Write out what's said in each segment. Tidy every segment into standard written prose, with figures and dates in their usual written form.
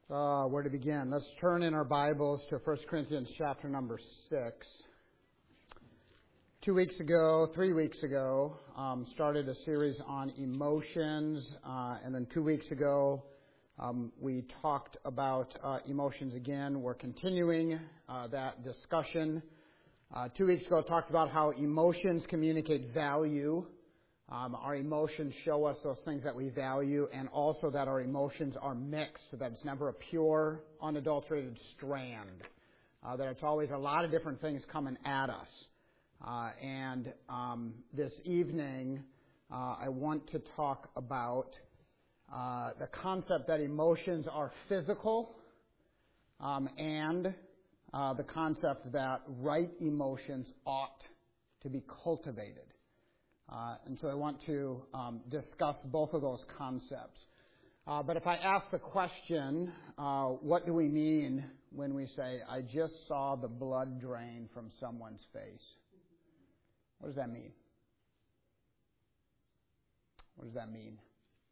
Where to begin? Let's turn in our Bibles to 1 Corinthians chapter number 6. 3 weeks ago, started a series on emotions, and then 2 weeks ago, we talked about emotions again. We're continuing that discussion. 2 weeks ago, talked about how emotions communicate value. Our emotions show us those things that we value, and also that our emotions are mixed, that it's never a pure, unadulterated strand, that it's always a lot of different things coming at us. And this evening, I want to talk about the concept that emotions are physical, and the concept that right emotions ought to be cultivated. And so I want to discuss both of those concepts. But if I ask the question, what do we mean when we say, I just saw the blood drain from someone's face? What does that mean? What does that mean?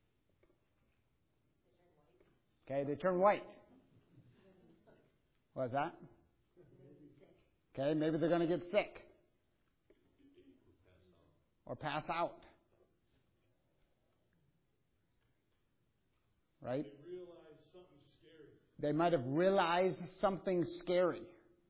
Okay, they turn white. What is that? Okay, maybe they're going to get sick. Or pass out. Right? They might have realized something scary.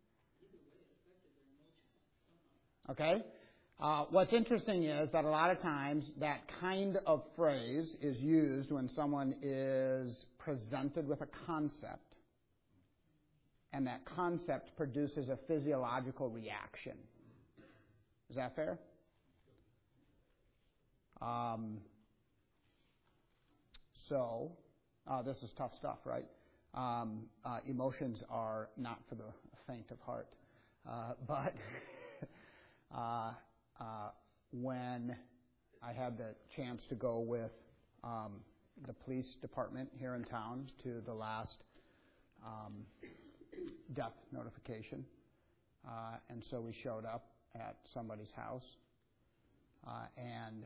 Okay? What's interesting is that a lot of times that kind of phrase is used when someone is presented with a concept, and that concept produces a physiological reaction. Is that fair? This is tough stuff, right? Emotions are not for the faint of heart. But when I had the chance to go with the police department here in town to the last death notification, and so we showed up at somebody's house, and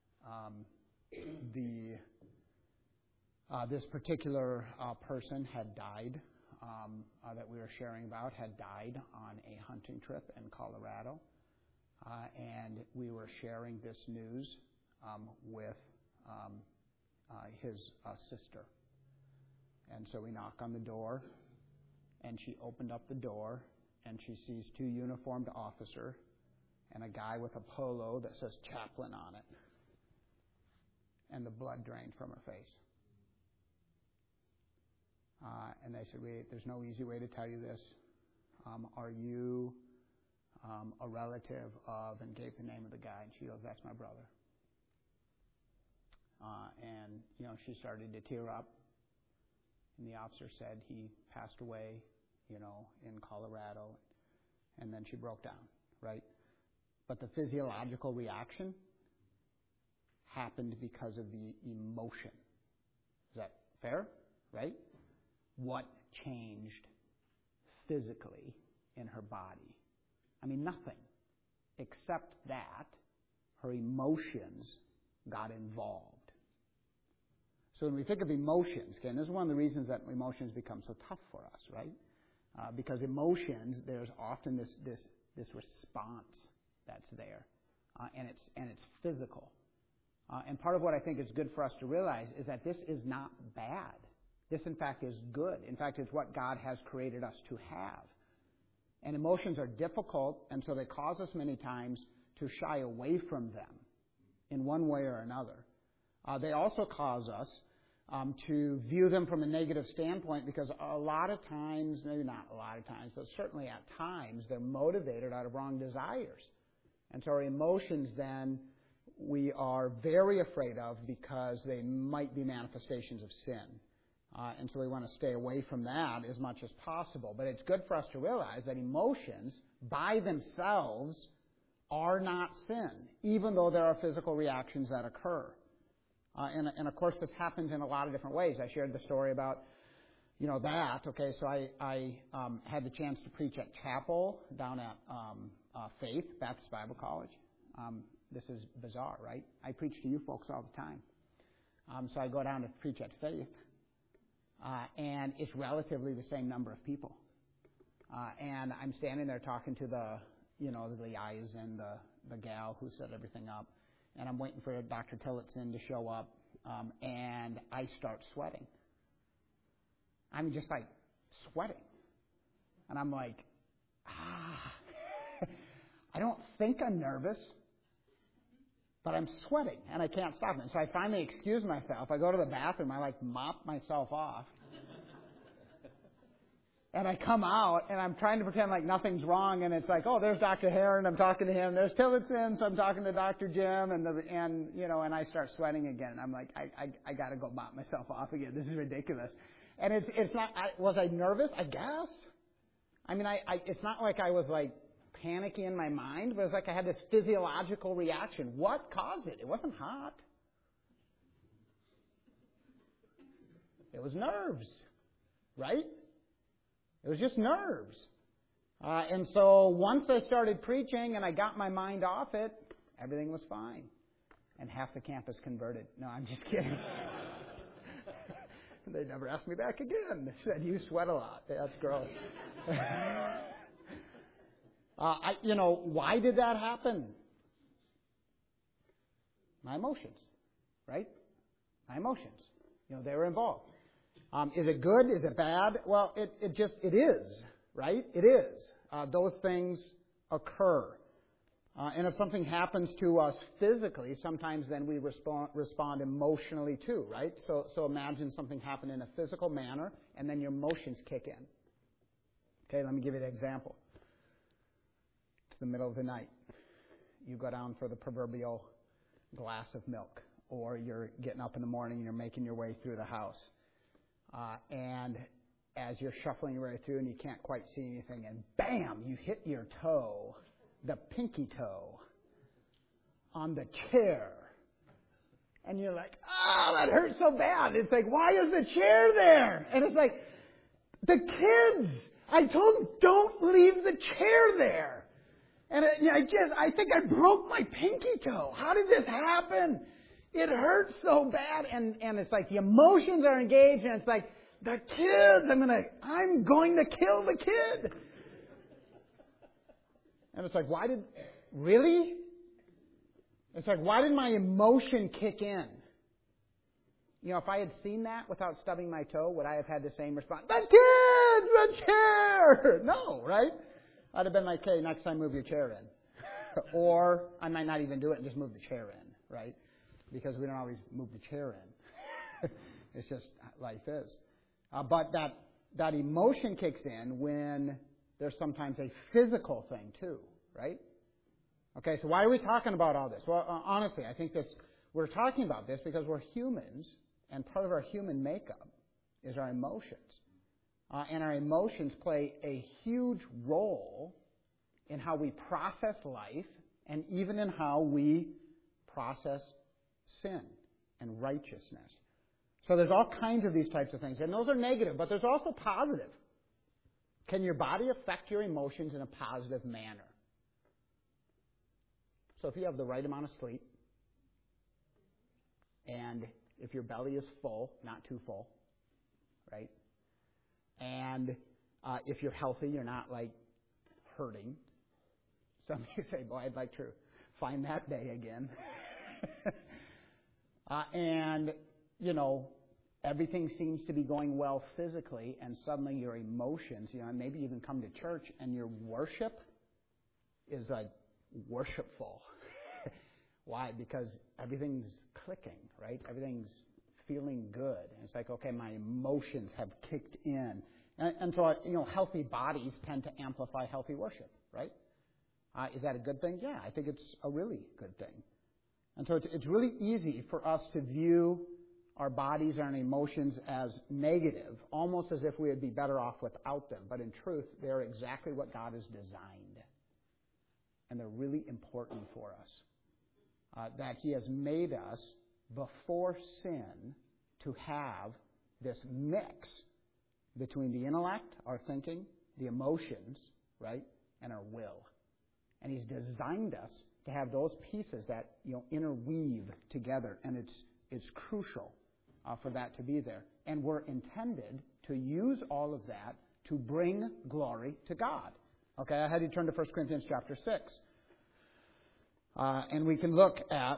this particular person had died, that we were sharing about, had died on a hunting trip in Colorado, and we were sharing this news with his sister. And so we knock on the door, and she opened up the door, and she sees two uniformed officers and a guy with a polo that says chaplain on it. And the blood drained from her face. And they said, there's no easy way to tell you this. Are you a relative of, and gave the name of the guy, and she goes, that's my brother. And, she started to tear up, and the officer said he passed away, in Colorado, and then she broke down, right? But the physiological reaction happened because of the emotion. Is that fair? Right? What changed physically in her body? I mean, nothing. Except that her emotions got involved. So when we think of emotions, and this is one of the reasons that emotions become so tough for us, right? Because emotions, there's often this response that's there, and it's physical. And part of what I think is good for us to realize is that this is not bad. This, in fact, is good. In fact, it's what God has created us to have. And emotions are difficult, and so they cause us many times to shy away from them in one way or another. They also cause us to view them from a negative standpoint, because a lot of times, maybe not a lot of times, but certainly at times, they're motivated out of wrong desires. And so our emotions then we are very afraid of because they might be manifestations of sin. And so we want to stay away from that as much as possible. But it's good for us to realize that emotions by themselves are not sin, even though there are physical reactions that occur. And of course, this happens in a lot of different ways. I shared the story about, that. Okay, so I had the chance to preach at chapel down at Faith Baptist Bible College. This is bizarre, right? I preach to you folks all the time. So I go down to preach at Faith. and it's relatively the same number of people. And I'm standing there talking to the guys and the gal who set everything up, and I'm waiting for Dr. Tillotson to show up, and I start sweating. I'm just like sweating. And I'm like, I don't think I'm nervous, but I'm sweating, and I can't stop it. So I finally excuse myself. I go to the bathroom. I mop myself off. And I come out, and I'm trying to pretend like nothing's wrong, and it's like, oh, there's Dr. Heron, I'm talking to him. There's Tillotson, so I'm talking to Dr. Jim, and I start sweating again. And I'm like, I got to go mop myself off again. This is ridiculous. And it's not. Was I nervous? I guess. I mean, it's not like I was like panicky in my mind, but it's like I had this physiological reaction. What caused it? It wasn't hot. It was nerves, right? It was just nerves. And so once I started preaching and I got my mind off it, everything was fine. And half the campus converted. No, I'm just kidding. They never asked me back again. They said, you sweat a lot. That's gross. Why did that happen? My emotions, right? My emotions. They were involved. Is it good? Is it bad? Well, it is, right? It is. Those things occur. And if something happens to us physically, sometimes then we respond emotionally too, right? So imagine something happened in a physical manner, and then your emotions kick in. Okay, let me give you an example. It's the middle of the night. You go down for the proverbial glass of milk, or you're getting up in the morning and you're making your way through the house. And as you're shuffling your way through and you can't quite see anything, and bam, you hit your toe, the pinky toe, on the chair. And you're like, that hurts so bad. It's like, why is the chair there? And it's like, the kids, I told them, don't leave the chair there. And I think I broke my pinky toe. How did this happen? It hurts so bad, and it's like the emotions are engaged, and it's like, the kids, I'm going to kill the kid. And it's like, really? It's like, why did my emotion kick in? If I had seen that without stubbing my toe, would I have had the same response? The kids, the chair! No, right? I'd have been like, okay, next time move your chair in. Or I might not even do it and just move the chair in, right? Because we don't always move the chair in. It's just life is. But that emotion kicks in when there's sometimes a physical thing too, right? Okay, so why are we talking about all this? Well, honestly, I think we're talking about this because we're humans, and part of our human makeup is our emotions. And our emotions play a huge role in how we process life and even in how we process sin and righteousness. So there's all kinds of these types of things, and those are negative, but there's also positive. Can your body affect your emotions in a positive manner? So if you have the right amount of sleep, and if your belly is full, not too full, right? And if you're healthy, you're not like hurting. Some of you say, boy, I'd like to find that day again. And, everything seems to be going well physically, and suddenly your emotions, maybe you even come to church and your worship is like worshipful. Why? Because everything's clicking, right? Everything's feeling good. And it's like, okay, my emotions have kicked in. And so, healthy bodies tend to amplify healthy worship, right? Is that a good thing? Yeah, I think it's a really good thing. And so it's really easy for us to view our bodies and emotions as negative, almost as if we would be better off without them. But in truth, they're exactly what God has designed. And they're really important for us. That He has made us, before sin, to have this mix between the intellect, our thinking, the emotions, right, and our will. And He's designed us to have those pieces that interweave together, and it's crucial for that to be there. And we're intended to use all of that to bring glory to God. Okay, I had you turn to 1 Corinthians chapter 6. And we can look at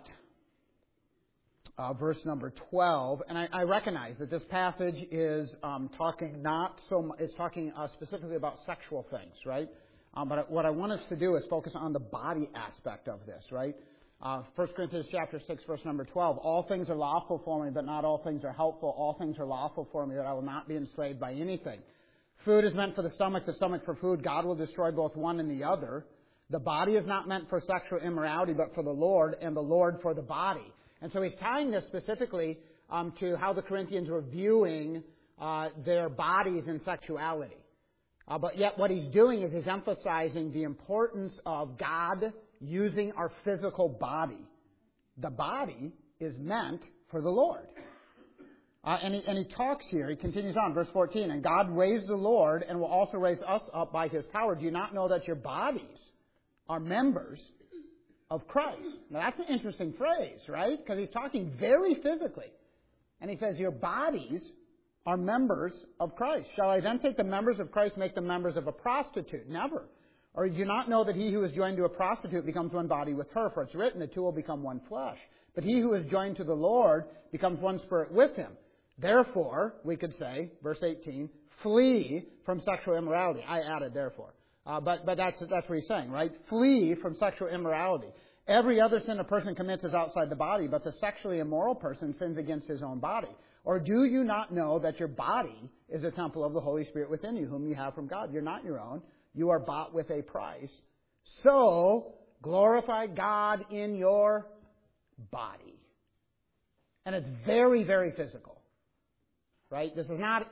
verse number 12. And I recognize that this passage is talking specifically about sexual things, right? But what I want us to do is focus on the body aspect of this, right? 1 Corinthians chapter 6, verse number 12. All things are lawful for me, but not all things are helpful. All things are lawful for me, that I will not be enslaved by anything. Food is meant for the stomach for food. God will destroy both one and the other. The body is not meant for sexual immorality, but for the Lord, and the Lord for the body. And so he's tying this specifically to how the Corinthians were viewing their bodies and sexuality. But yet what he's doing is he's emphasizing the importance of God using our physical body. The body is meant for the Lord. And he talks here, he continues on, verse 14, and God raised the Lord and will also raise us up by His power. Do you not know that your bodies are members of Christ? Now that's an interesting phrase, right? Because he's talking very physically. And he says, your bodies are members of Christ. Shall I then take the members of Christ, make them members of a prostitute? Never. Or do you not know that he who is joined to a prostitute becomes one body with her? For it's written, the two will become one flesh. But he who is joined to the Lord becomes one spirit with Him. Therefore, we could say, verse 18, flee from sexual immorality. I added therefore. But that's what he's saying, right? Flee from sexual immorality. Every other sin a person commits is outside the body, but the sexually immoral person sins against his own body. Or do you not know that your body is a temple of the Holy Spirit within you, whom you have from God? You're not your own. You are bought with a price. So, glorify God in your body. And it's very, very physical. Right? This is not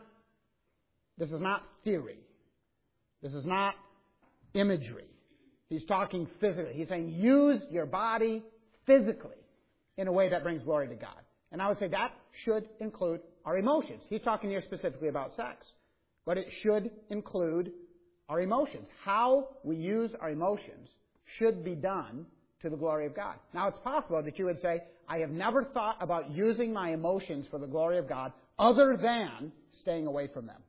theory. This is not imagery. He's talking physically. He's saying use your body physically in a way that brings glory to God. And I would say that should include our emotions. He's talking here specifically about sex. But it should include our emotions. How we use our emotions should be done to the glory of God. Now, it's possible that you would say, I have never thought about using my emotions for the glory of God other than staying away from them.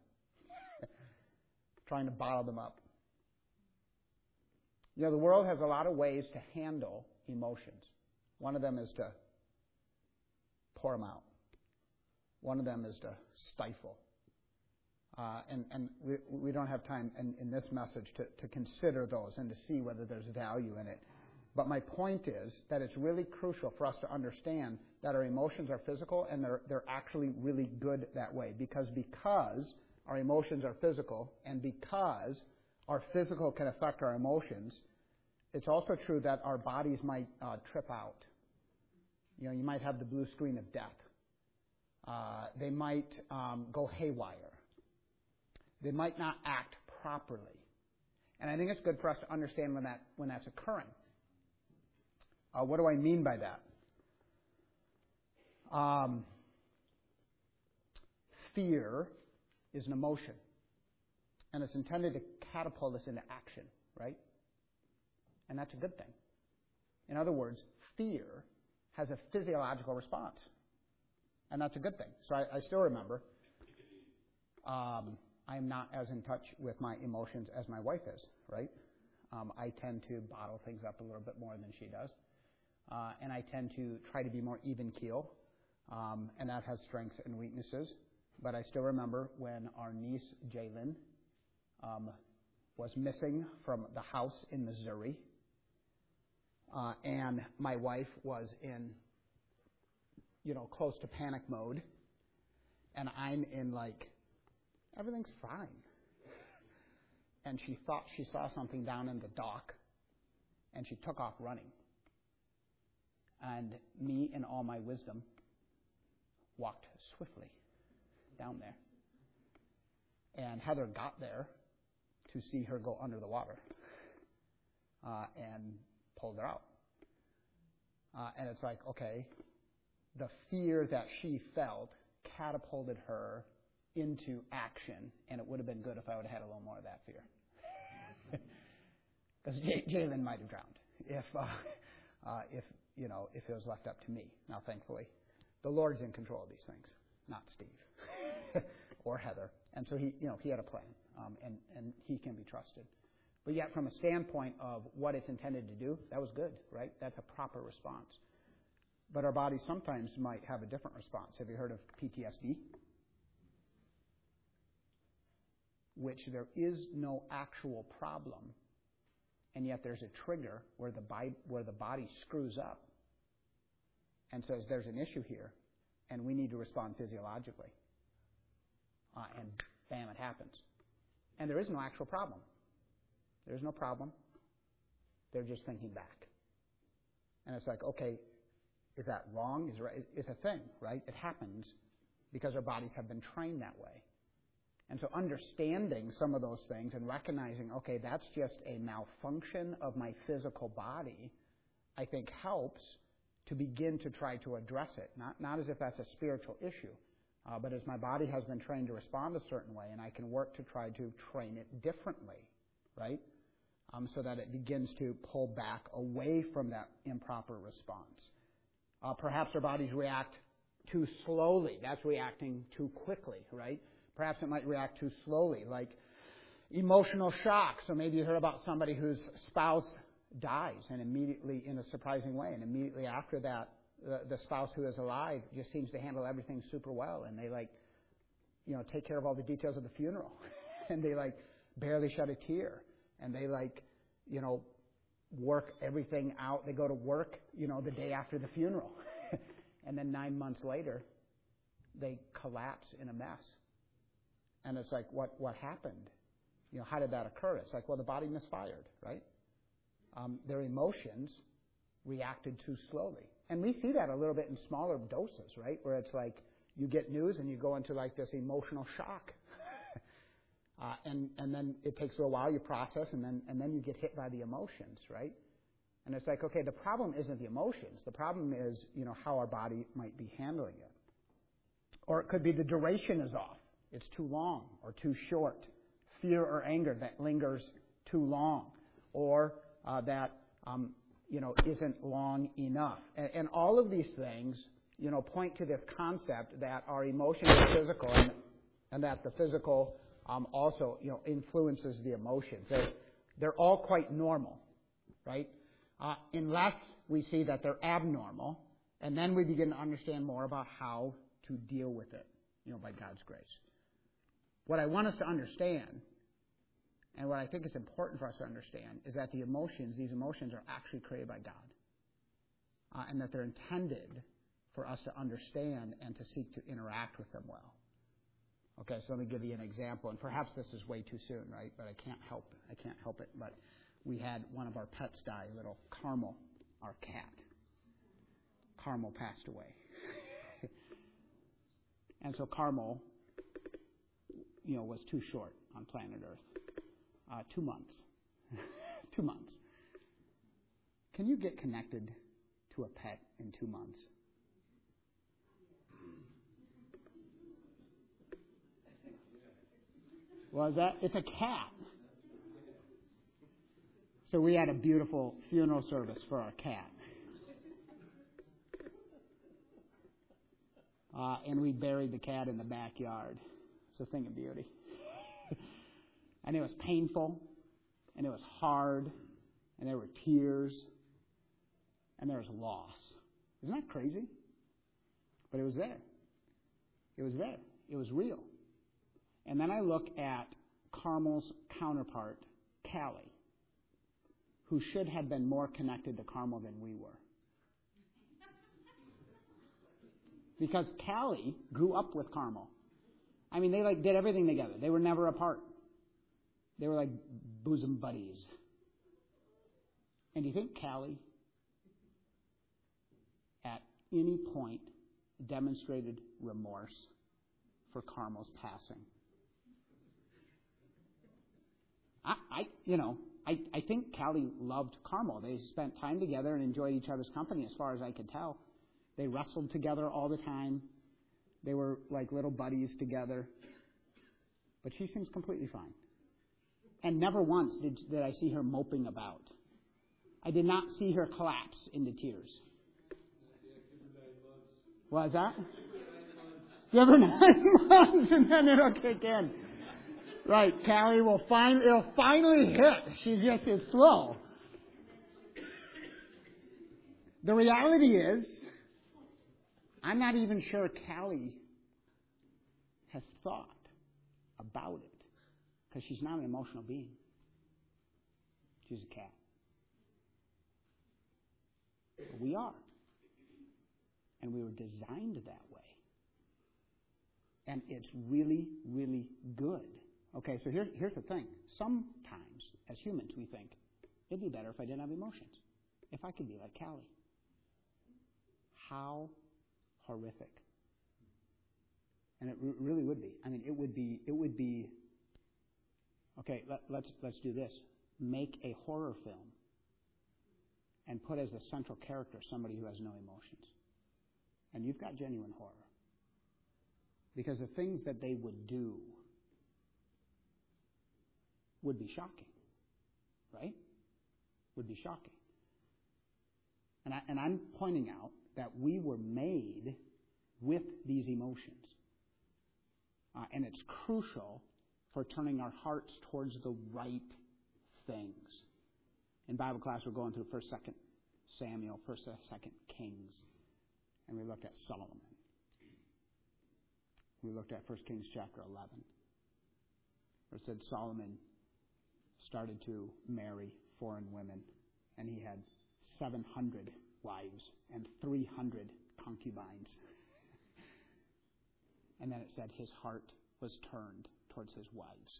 Trying to bottle them up. You know, the world has a lot of ways to handle emotions. One of them is to pour them out. One of them is to stifle. And we don't have time in this message to consider those and to see whether there's value in it. But my point is that it's really crucial for us to understand that our emotions are physical and they're actually really good that way. Because our emotions are physical and because our physical can affect our emotions, it's also true that our bodies might trip out. You know, you might have the blue screen of death. They might go haywire. They might not act properly. And I think it's good for us to understand when that's occurring. What do I mean by that? Fear is an emotion. And it's intended to catapult us into action, right? And that's a good thing. In other words, fear has a physiological response. And that's a good thing. So I still remember I am not as in touch with my emotions as my wife is, right? I tend to bottle things up a little bit more than she does. And I tend to try to be more even keel. And that has strengths and weaknesses. But I still remember when our niece, Jalen, was missing from the house in Missouri. And my wife was in, close to panic mode. And I'm in everything's fine. And she thought she saw something down in the dock. And she took off running. And me, in all my wisdom, walked swiftly down there. And Heather got there to see her go under the water and pulled her out. And it's like, okay, the fear that she felt catapulted her into action, and it would have been good if I would have had a little more of that fear. Because Jalen might have drowned if it was left up to me. Now, thankfully, the Lord's in control of these things. not Steve or Heather. And so he had a plan, and he can be trusted. But yet, from a standpoint of what it's intended to do, that was good, right? That's a proper response. But our bodies sometimes might have a different response. Have you heard of PTSD? Which there is no actual problem, and yet there's a trigger where the body screws up and says there's an issue here, and we need to respond physiologically. And bam, it happens. And there is no actual problem. There's no problem. They're just thinking back. And it's like, okay, is that wrong? It's a thing, right? It happens because our bodies have been trained that way. And so understanding some of those things and recognizing, okay, that's just a malfunction of my physical body, I think helps to begin to try to address it. Not as if that's a spiritual issue, but as my body has been trained to respond a certain way, and I can work to try to train it differently, right? So that it begins to pull back away from that improper response. Perhaps our bodies react too slowly. That's reacting too quickly, right? Perhaps it might react too slowly, like emotional shock. So maybe you heard about somebody whose spouse dies, and immediately, in a surprising way, and immediately after that, the spouse who is alive just seems to handle everything super well, and they take care of all the details of the funeral, and they barely shed a tear, and they work everything out. They go to work, the day after the funeral, and then 9 months later, they collapse in a mess. And it's like, what happened? How did that occur? It's like, well, the body misfired, right? Their emotions reacted too slowly. And we see that a little bit in smaller doses, right? Where it's like you get news and you go into this emotional shock. And then it takes a little while, you process, and then you get hit by the emotions, right? And it's like, okay, the problem isn't the emotions. The problem is, how our body might be handling it. Or it could be the duration is off. It's too long or too short. Fear or anger that lingers too long. Or that, isn't long enough. And all of these things, point to this concept that our emotions are physical and that the physical also, influences the emotions. They're all quite normal, right? Unless we see that they're abnormal, and then we begin to understand more about how to deal with it, by God's grace. What I want us to understand, and what I think is important for us to understand, is that these emotions are actually created by God, and that they're intended for us to understand and to seek to interact with them well. Okay, so let me give you an example, and perhaps this is way too soon, right? But I can't help it. But we had one of our pets die, little Carmel, our cat. Carmel passed away. And so Carmel, was too short on planet Earth. 2 months. 2 months. Can you get connected to a pet in 2 months? Well, it's a cat. So we had a beautiful funeral service for our cat. And we buried the cat in the backyard. It's a thing of beauty. And it was painful, and it was hard, and there were tears, and there was loss. Isn't that crazy? But it was there. It was there. It was real. And then I look at Carmel's counterpart, Callie, who should have been more connected to Carmel than we were. Because Callie grew up with Carmel. I mean, they did everything together. They were never apart. They were like bosom buddies. And do you think Callie, at any point, demonstrated remorse for Carmel's passing? I think Callie loved Carmel. They spent time together and enjoyed each other's company, as far as I could tell. They wrestled together all the time. They were like little buddies together. But she seems completely fine. And never once did I see her moping about. I did not see her collapse into tears. What is that? Give her 9 months and then it'll kick in. Right, Callie it'll finally hit. She's just it's slow. The reality is, I'm not even sure Callie has thought about it because she's not an emotional being. She's a cat. But we are. And we were designed that way. And it's really, really good. Okay, so here's the thing. Sometimes, as humans, we think, it'd be better if I didn't have emotions. If I could be like Callie. How horrific. And it really would be. I mean, it would be, okay, let's do this. Make a horror film and put as the central character somebody who has no emotions. And you've got genuine horror. Because the things that they would do would be shocking. Right? Would be shocking. And I'm pointing out that we were made with these emotions. And it's crucial for turning our hearts towards the right things. In Bible class, we're going through 1st, 2nd Samuel, 1st, 2nd Kings. And we looked at Solomon. We looked at 1 Kings chapter 11. Where it said Solomon started to marry foreign women. And he had 700 wives and 300 concubines. And then it said his heart was turned towards his wives.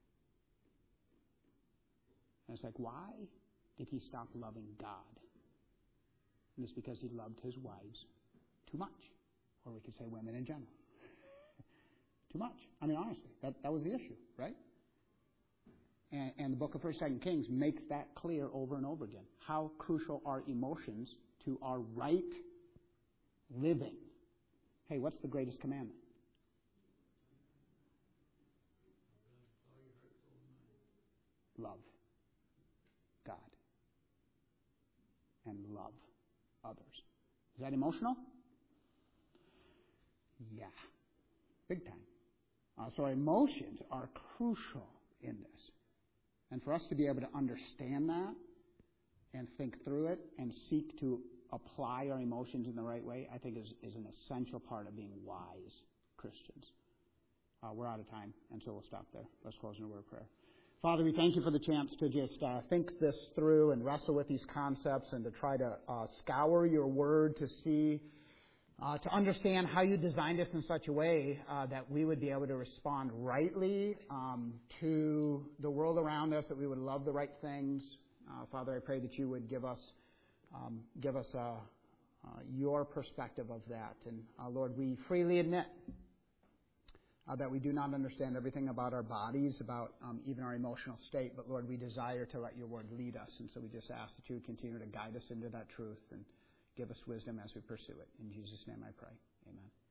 And it's like, why did he stop loving God? And it's because he loved his wives too much. Or we could say women in general. Too much. I mean, honestly, that was the issue, right? And the book of 1st, 2nd Kings makes that clear over and over again. How crucial are emotions to our right living? Hey, what's the greatest commandment? Love God and love others. Is that emotional? Yeah, big time. So emotions are crucial in this. And for us to be able to understand that and think through it and seek to apply our emotions in the right way, I think is an essential part of being wise Christians. We're out of time, and so we'll stop there. Let's close in a word of prayer. Father, we thank you for the chance to just think this through and wrestle with these concepts and to try to scour your word to see, to understand how you designed us in such a way that we would be able to respond rightly to the world around us, that we would love the right things. Father, I pray that you would give us your perspective of that. And Lord, we freely admit that we do not understand everything about our bodies, about even our emotional state. But Lord, we desire to let your word lead us. And so we just ask that you would continue to guide us into that truth and give us wisdom as we pursue it. In Jesus' name I pray. Amen.